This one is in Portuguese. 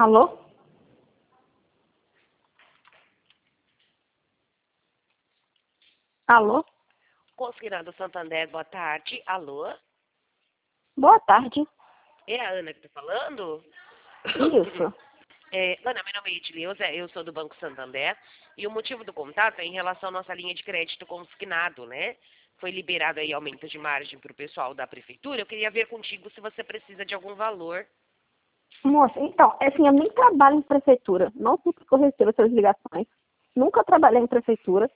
Alô? Alô? Consignado Santander, boa tarde. Alô? Boa tarde. É a Ana que está falando? Isso. Ana, meu nome é Edileuza, eu sou do Banco Santander. E o motivo do contato é em relação à nossa linha de crédito consignado, né? Foi liberado aí aumento de margem para o pessoal da prefeitura. Eu queria ver contigo se você precisa de algum valor. Moça, então, assim, eu nem trabalho em prefeitura. Não sei porque eu recebo essas ligações. Nunca trabalhei em prefeitura.